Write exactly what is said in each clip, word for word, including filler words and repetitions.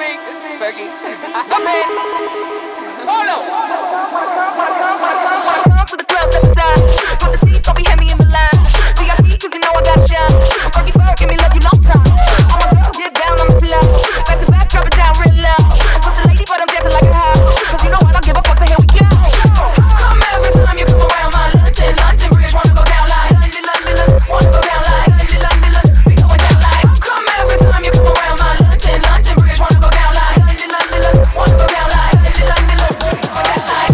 Fergie. I mean, hold on. Come to the club, step aside. Pop the seats, don't be hand me in the line. V I P, cause you know I got shine. Fergie Ferg, give me love you long time. All my girls get down on the floor. Back to back, drop it down real low. I'm such a lady, but I'm dancing like a house. Cause you know I don't give a fuck, so here we go. Come every time you come around my London, London Bridge, wanna go down like London, London, London, wanna go down like London, London, London, we going down like. Come every time you come around my London, London Bridge, wanna go down like London, London, London, wanna go down like London, London, London, we going down like.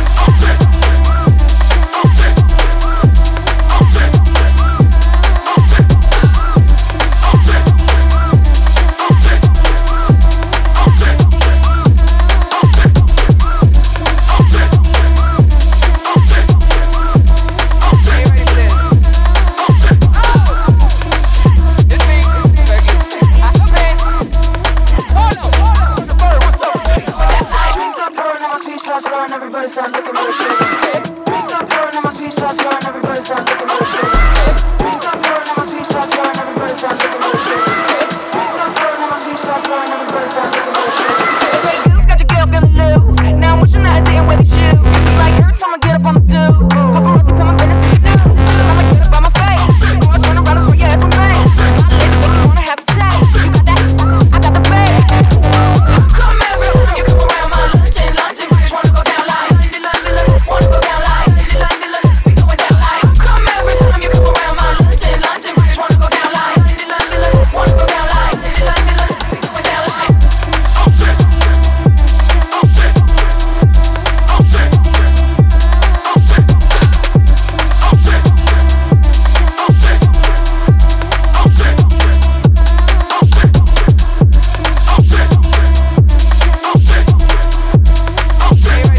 Everybody start looking real shady. Drinks start pouring and my sweet start slurring. Everybody start looking real shady. Drinks start pouring and my sweet start slurring. Everybody start looking real shady. Drinks start pouring and my sweet start slurring. Everybody start looking real shady. Fake dudes got your girl feeling loose. Now I'm wishing that I didn't wear these shoes. It's like every time I get up on the tube, paparazzi put my business in the news. I'ma get up on my face. Before I turn around and swear your ass with me. My lips make you wanna have a taste. You got that? I got the bag. Come every time you come around my London, London Bridge, wanna go down like. Wanna go down like London, London, London, we going down like. Come every time you come around my London, London Bridge, wanna go down like London, London, London, wanna go down like London, London, London, we going down like. Oh shit, oh shit, oh shit, oh shit, oh shit, oh shit, oh shit, oh shit, oh shit, oh shit, oh shit, oh shit.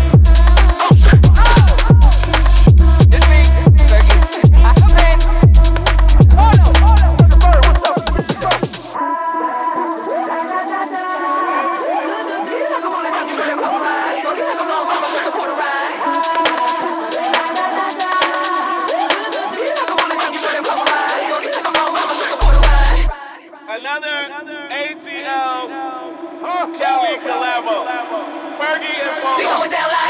Another A T L Kelly collabo. Fergie and Paul.